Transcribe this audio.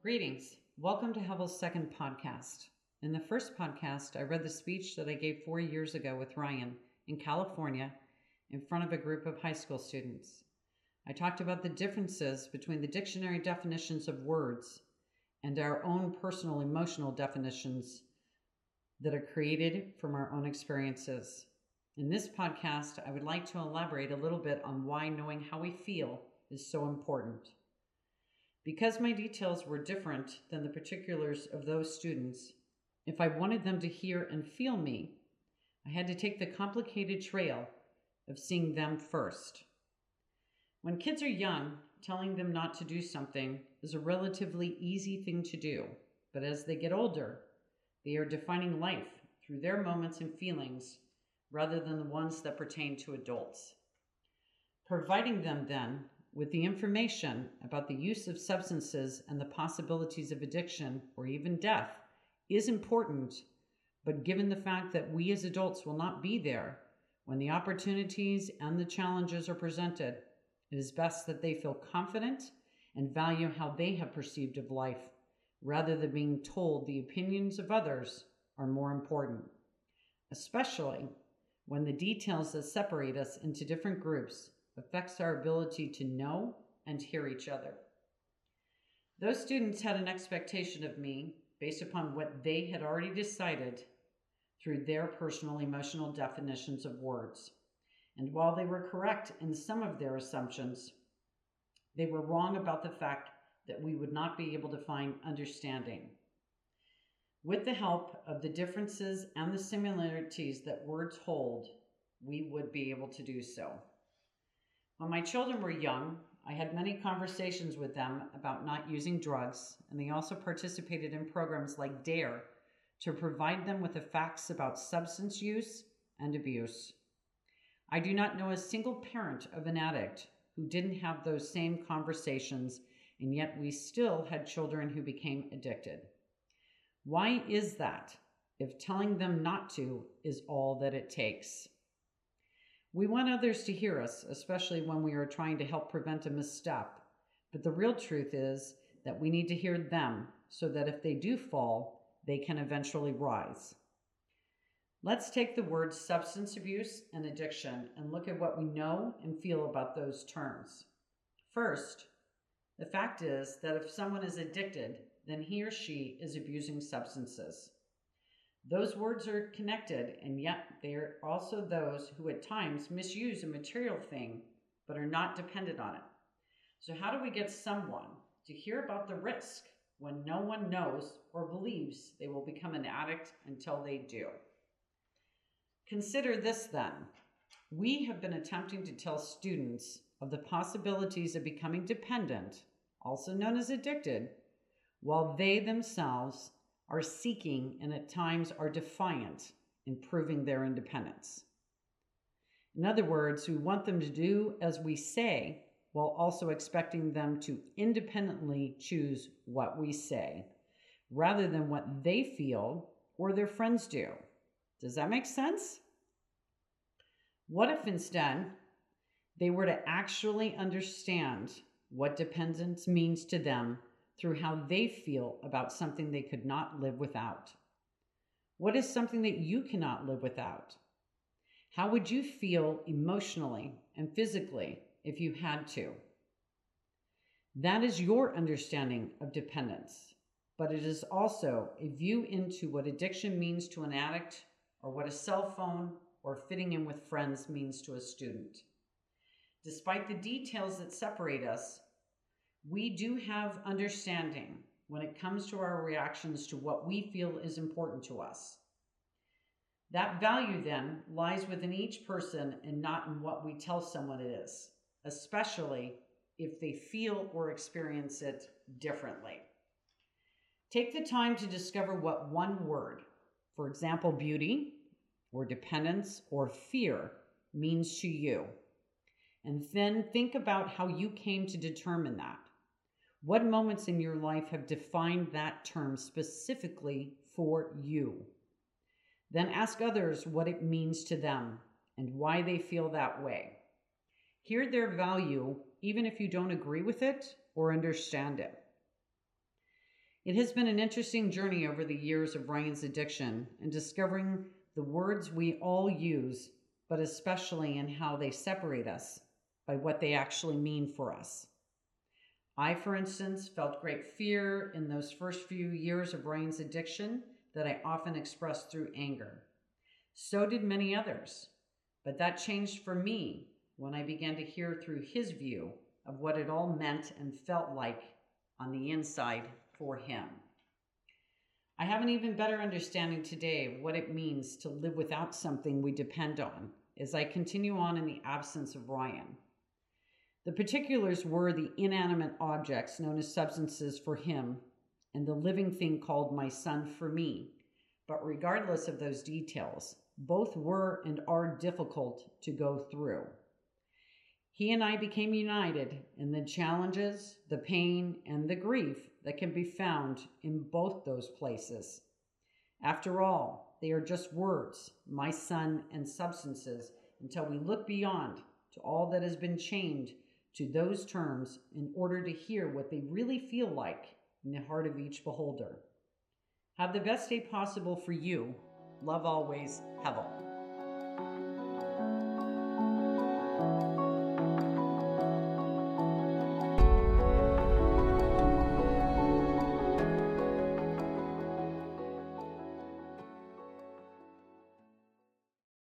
Greetings. Welcome to Hevel's second podcast. In the first podcast, I read the speech that I gave 4 years ago with Ryan in California in front of a group of high school students. I talked about the differences between the dictionary definitions of words and our own personal emotional definitions that are created from our own experiences. In this podcast, I would like to elaborate a little bit on why knowing how we feel is so important. Because my details were different than the particulars of those students, if I wanted them to hear and feel me, I had to take the complicated trail of seeing them first. When kids are young, telling them not to do something is a relatively easy thing to do, but as they get older, they are defining life through their moments and feelings rather than the ones that pertain to adults. Providing them then with the information about the use of substances and the possibilities of addiction or even death is important, but given the fact that we as adults will not be there when the opportunities and the challenges are presented, it is best that they feel confident and value how they have perceived of life, rather than being told the opinions of others are more important, especially when the details that separate us into different groups affects our ability to know and hear each other. Those students had an expectation of me based upon what they had already decided through their personal emotional definitions of words. And while they were correct in some of their assumptions, they were wrong about the fact that we would not be able to find understanding. With the help of the differences and the similarities that words hold, we would be able to do so. When my children were young, I had many conversations with them about not using drugs, and they also participated in programs like DARE to provide them with the facts about substance use and abuse. I do not know a single parent of an addict who didn't have those same conversations, and yet we still had children who became addicted. Why is that, if telling them not to is all that it takes? We want others to hear us, especially when we are trying to help prevent a misstep. But the real truth is that we need to hear them so that if they do fall, they can eventually rise. Let's take the words substance abuse and addiction and look at what we know and feel about those terms. First, the fact is that if someone is addicted, then he or she is abusing substances. Those words are connected, and yet they are also those who at times misuse a material thing but are not dependent on it. So how do we get someone to hear about the risk when no one knows or believes they will become an addict until they do? Consider this then. We have been attempting to tell students of the possibilities of becoming dependent, also known as addicted, while they themselves are seeking and at times are defiant in proving their independence. In other words, we want them to do as we say while also expecting them to independently choose what we say, rather than what they feel or their friends do. Does that make sense? What if instead they were to actually understand what dependence means to them through how they feel about something they could not live without? What is something that you cannot live without? How would you feel emotionally and physically if you had to? That is your understanding of dependence, but it is also a view into what addiction means to an addict, or what a cell phone or fitting in with friends means to a student. Despite the details that separate us, we do have understanding when it comes to our reactions to what we feel is important to us. That value then lies within each person and not in what we tell someone it is, especially if they feel or experience it differently. Take the time to discover what one word, for example, beauty or dependence or fear, means to you. And then think about how you came to determine that. What moments in your life have defined that term specifically for you? Then ask others what it means to them and why they feel that way. Hear their value even if you don't agree with it or understand it. It has been an interesting journey over the years of Ryan's addiction and discovering the words we all use, but especially in how they separate us by what they actually mean for us. I, for instance, felt great fear in those first few years of Ryan's addiction that I often expressed through anger. So did many others, but that changed for me when I began to hear through his view of what it all meant and felt like on the inside for him. I have an even better understanding today of what it means to live without something we depend on as I continue on in the absence of Ryan. The particulars were the inanimate objects known as substances for him and the living thing called my son for me. But regardless of those details, both were and are difficult to go through. He and I became united in the challenges, the pain, and the grief that can be found in both those places. After all, they are just words, my son and substances, until we look beyond to all that has been chained to those terms in order to hear what they really feel like in the heart of each beholder. Have the best day possible for you. Love always, Hevel.